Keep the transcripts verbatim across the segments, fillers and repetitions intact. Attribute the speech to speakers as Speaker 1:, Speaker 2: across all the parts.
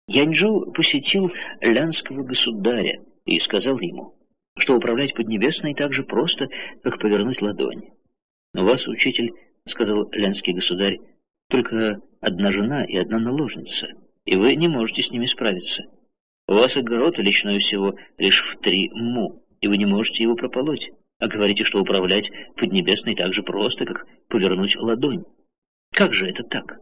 Speaker 1: Яньчжу посетил лянского государя и сказал ему, что управлять Поднебесной так же просто, как повернуть ладонь. «У вас, учитель, — сказал лянский государь, — только одна жена и одна наложница, и вы не можете с ними справиться. У вас огород величиной всего лишь в три му, и вы не можете его прополоть, а говорите, что управлять Поднебесной так же просто, как повернуть ладонь. Как же это так?»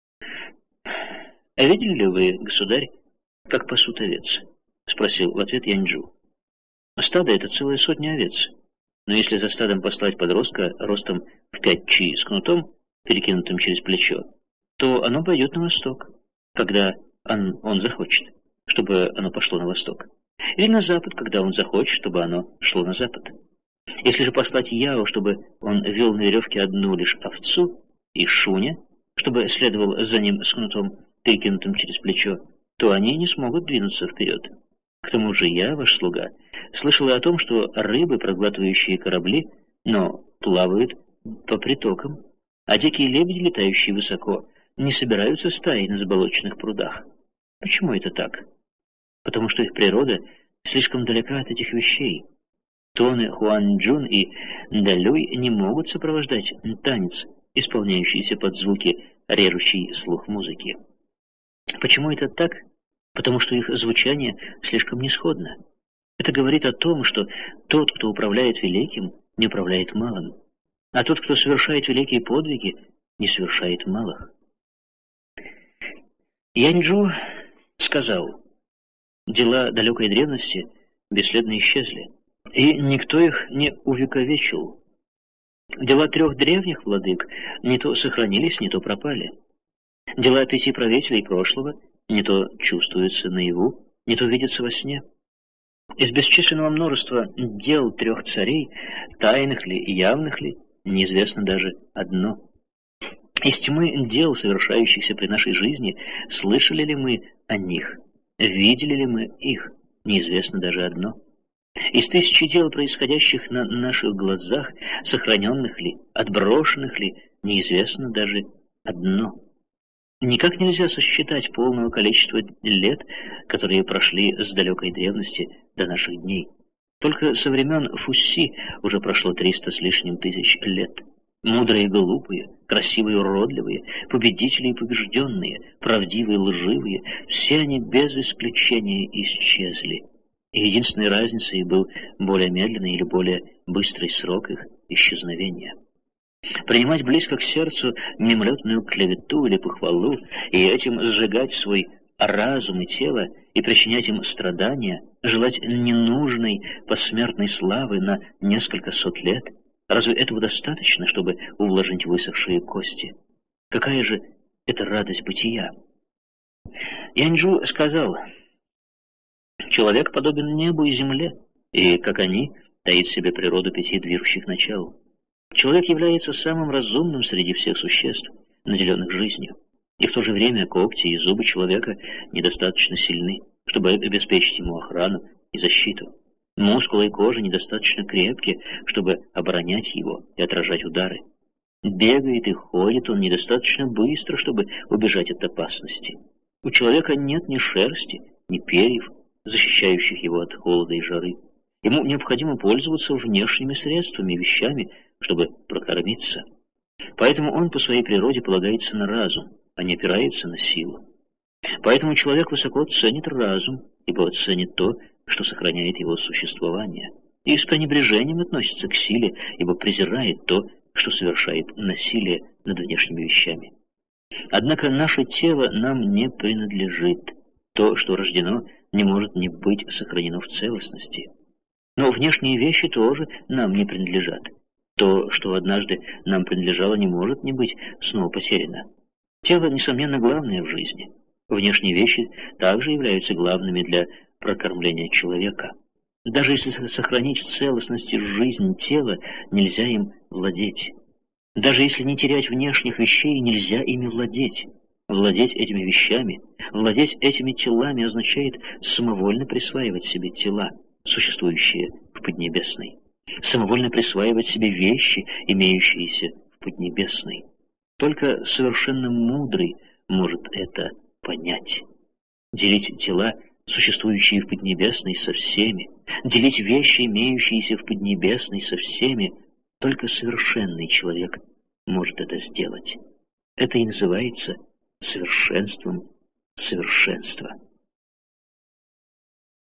Speaker 1: «А видели ли вы, государь, как пасут овец?» — спросил в ответ Яньчжу. «Стадо — это целая сотня овец. Но если за стадом послать подростка ростом в пять чи с кнутом, перекинутым через плечо, то оно пойдет на восток, когда он, он захочет, чтобы оно пошло на восток, или на запад, когда он захочет, чтобы оно шло на запад. Если же послать Яо, чтобы он вел на веревке одну лишь овцу, и Шуня, чтобы следовал за ним с кнутом, перекинутым через плечо, то они не смогут двинуться вперед. К тому же я, ваш слуга, слышал и о том, что рыбы, проглатывающие корабли, но плавают по притокам, а дикие лебеди, летающие высоко, не собираются стаей на заболоченных прудах. Почему это так? Потому что их природа слишком далека от этих вещей. Тоны Хуанчжун и Далюй не могут сопровождать танец, исполняющийся под звуки режущей слух музыки. Почему это так? Потому что их звучание слишком несходно. Это говорит о том, что тот, кто управляет великим, не управляет малым, а тот, кто совершает великие подвиги, не совершает малых. Яньчжу сказал, дела далекой древности бесследно исчезли, и никто их не увековечил. Дела трех древних владык не то сохранились, не то пропали. Дела пяти правителей прошлого не то чувствуются наяву, не то видятся во сне. Из бесчисленного множества дел трех царей, тайных ли и явных ли, неизвестно даже одно. Из тьмы дел, совершающихся при нашей жизни, слышали ли мы о них, видели ли мы их, неизвестно даже одно. Из тысячи дел, происходящих на наших глазах, сохраненных ли, отброшенных ли, неизвестно даже одно. Никак нельзя сосчитать полного количества лет, которые прошли с далекой древности до наших дней. Только со времен Фусси уже прошло триста с лишним тысяч лет. Мудрые и глупые, красивые и уродливые, победители и побежденные, правдивые и лживые, все они без исключения исчезли. И единственной разницей был более медленный или более быстрый срок их исчезновения. Принимать близко к сердцу мимолетную клевету или похвалу, и этим сжигать свой разум и тело, и причинять им страдания, желать ненужной посмертной славы на несколько сот лет, разве этого достаточно, чтобы увлажнить высохшие кости? Какая же это радость бытия? Яньчжу сказал, человек подобен небу и земле, и, как они, таит в себе природу пяти движущих начал. Человек является самым разумным среди всех существ, наделенных жизнью, и в то же время когти и зубы человека недостаточно сильны, чтобы обеспечить ему охрану и защиту. Мускулы и кожа недостаточно крепки, чтобы оборонять его и отражать удары. Бегает и ходит он недостаточно быстро, чтобы убежать от опасности. У человека нет ни шерсти, ни перьев, защищающих его от холода и жары. Ему необходимо пользоваться внешними средствами и вещами, чтобы прокормиться. Поэтому он по своей природе полагается на разум, а не опирается на силу. Поэтому человек высоко ценит разум, ибо ценит то, что сохраняет его существование, и с пренебрежением относится к силе, ибо презирает то, что совершает насилие над внешними вещами. Однако наше тело нам не принадлежит. То, что рождено, не может не быть сохранено в целостности. Но внешние вещи тоже нам не принадлежат. То, что однажды нам принадлежало, не может не быть снова потеряно. Тело, несомненно, главное в жизни. Внешние вещи также являются главными для прокормления человека. Даже если сохранить в целостности жизнь тела, нельзя им владеть. Даже если не терять внешних вещей, нельзя ими владеть. Владеть этими вещами, владеть этими телами означает самовольно присваивать себе тела, существующие в Поднебесной. Самовольно присваивать себе вещи, имеющиеся в Поднебесной. Только совершенно мудрый может это понять. делить тела, существующие в Поднебесной, со всеми, делить вещи, имеющиеся в Поднебесной, со всеми. Только совершенный человек может это сделать. Это и называется совершенством совершенства.